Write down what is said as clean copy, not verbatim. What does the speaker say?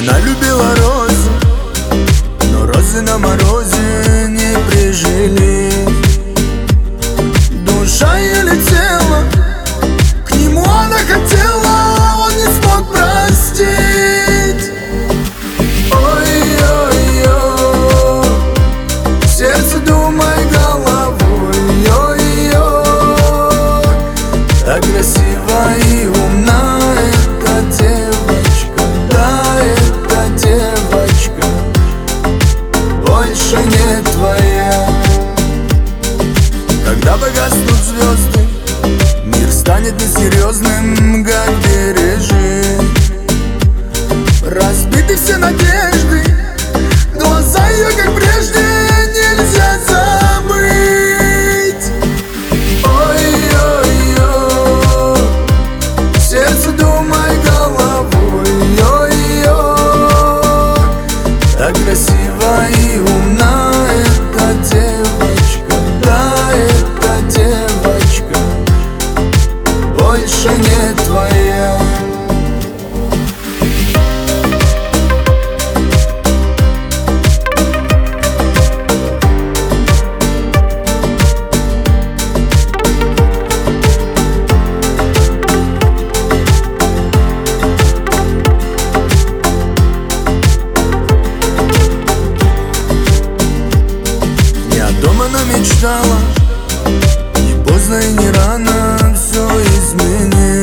Она любила розы, но розы на морозе не прижились. Душа ее летела, к нему она хотела, он не смог простить. Ой-ой-ой, сердце думай головой. Ой-ой, так красиво и умна эта девочка. Да, эта девочка больше не твоя. Когда погаснут звезды, мир станет несерьезным, как бережи. Разбиты все надежды, глаза ее, как прежде, нельзя забыть. Ой-ой-ой, сердце думай головой. Ой-ой, так красиво и умна эта девочка. Да, эта девочка больше не твоя. Дома она мечтала, не поздно и не рано все изменить.